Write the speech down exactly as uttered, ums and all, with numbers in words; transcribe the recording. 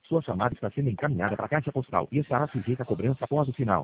Sua chamada está sendo encaminhada para a caixa postal e estará sujeita a cobrança após o sinal.